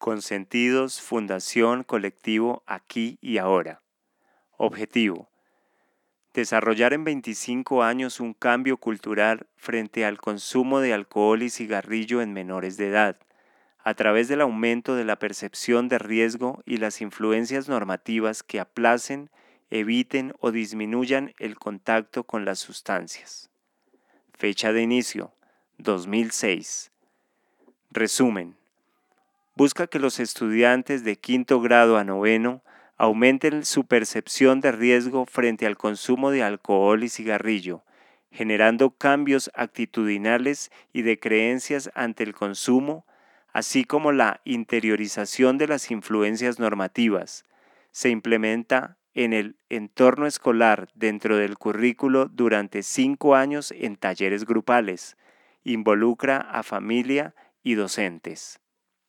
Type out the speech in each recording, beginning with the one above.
Consentidos, Fundación, Colectivo, Aquí y Ahora. Objetivo: desarrollar en 25 años un cambio cultural frente al consumo de alcohol y cigarrillo en menores de edad, a través del aumento de la percepción de riesgo y las influencias normativas que aplacen, eviten o disminuyan el contacto con las sustancias. Fecha de inicio: 2006. Resumen: busca que los estudiantes de quinto grado a noveno aumenten su percepción de riesgo frente al consumo de alcohol y cigarrillo, generando cambios actitudinales y de creencias ante el consumo, así como la interiorización de las influencias normativas. Se implementa en el entorno escolar dentro del currículo durante 5 años en talleres grupales. Involucra a familia y docentes.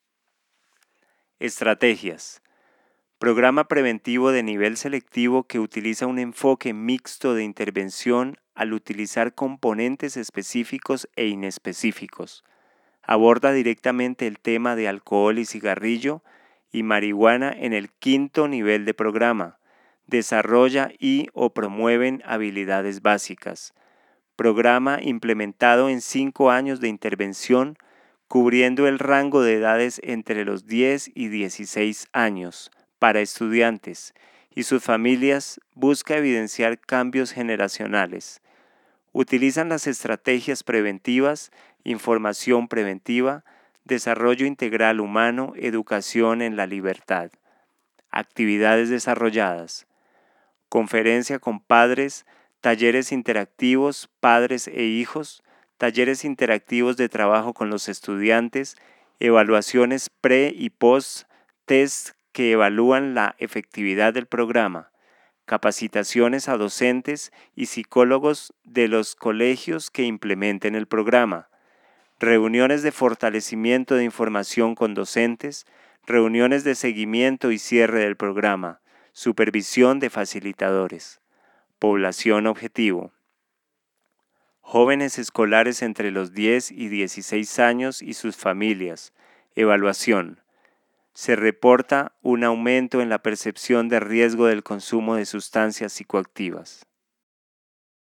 Estrategias. Programa preventivo de nivel selectivo que utiliza un enfoque mixto de intervención al utilizar componentes específicos e inespecíficos. Aborda directamente el tema de alcohol y cigarrillo y marihuana en el quinto nivel de programa. Desarrolla o promueven habilidades básicas. Programa implementado en 5 años de intervención, cubriendo el rango de edades entre los 10 y 16 años. Para estudiantes y sus familias, busca evidenciar cambios generacionales. Utilizan las estrategias preventivas, información preventiva, desarrollo integral humano, educación en la libertad. Actividades desarrolladas: conferencia con padres, talleres interactivos, padres e hijos, talleres interactivos de trabajo con los estudiantes, evaluaciones pre y post, test que evalúan la efectividad del programa, capacitaciones a docentes y psicólogos de los colegios que implementen el programa, reuniones de fortalecimiento de información con docentes, reuniones de seguimiento y cierre del programa, supervisión de facilitadores. Población objetivo: jóvenes escolares entre los 10 y 16 años y sus familias. Evaluación: se reporta un aumento en la percepción de riesgo del consumo de sustancias psicoactivas.